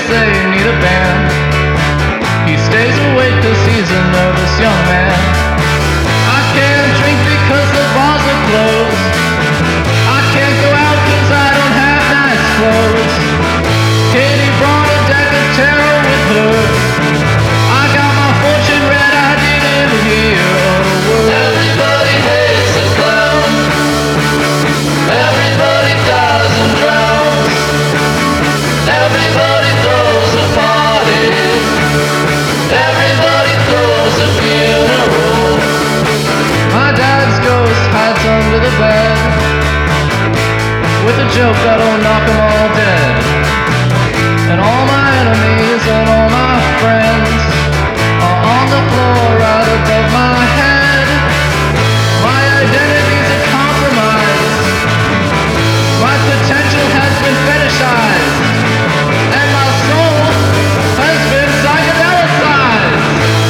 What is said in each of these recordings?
say you need a band. He stays awake 'cause he's a nervous young man. I can't drink because the bars are closed. I can't go out 'cause I don't have nice clothes. Katie brought a deck of tarot with her. I got my fortune read, I didn't hear a word. Everybody hates the clown. Everybody dies and drowns. Everybody throws a party. Everybody throws a funeral. My dad's ghost hides under the bed with a joke that'll knock 'em all dead. And all my enemies and all my friends are on the floor right above my head. My identity's a compromise. My potential has been fetishized. And my soul has been psychedelicized.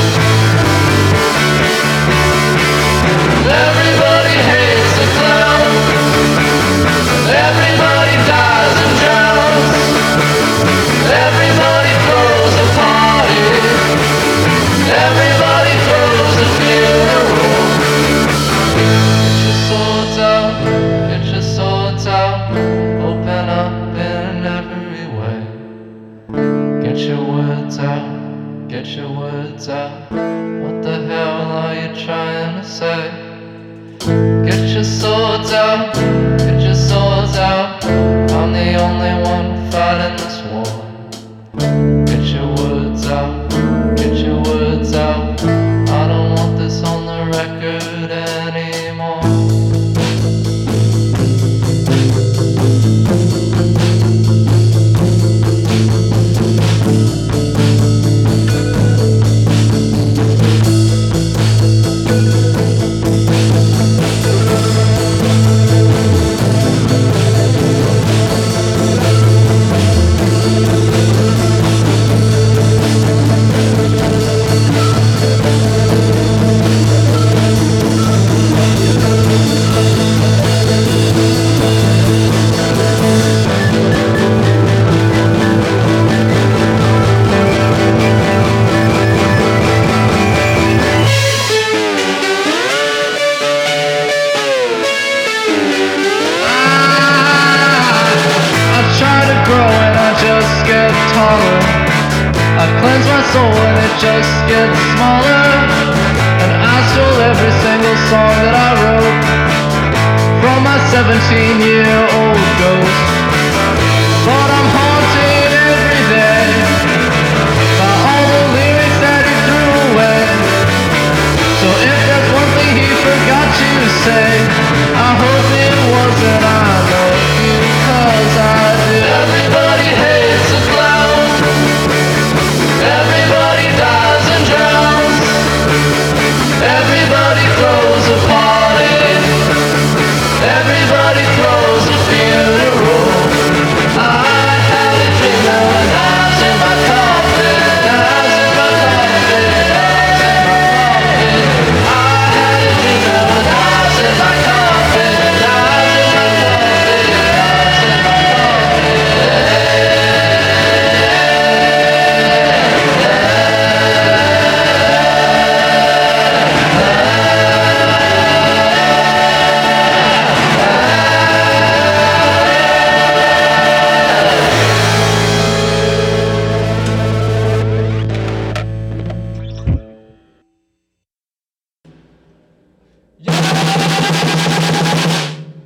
Everybody hates the clown. Everybody dies and drowns. Everybody throws a party. Everybody throws a funeral. Get your swords out. Get your swords out. Open up in every way. Get your words out. Get your words out. What the hell are you trying to say? Get your swords out. Get your swords out. I'm the only one fighting this war. Get your words out. Get your words out. I don't want this on the record anymore. I cleanse my soul and it just gets smaller. And I stole every single song that I wrote from my 17-year-old ghost.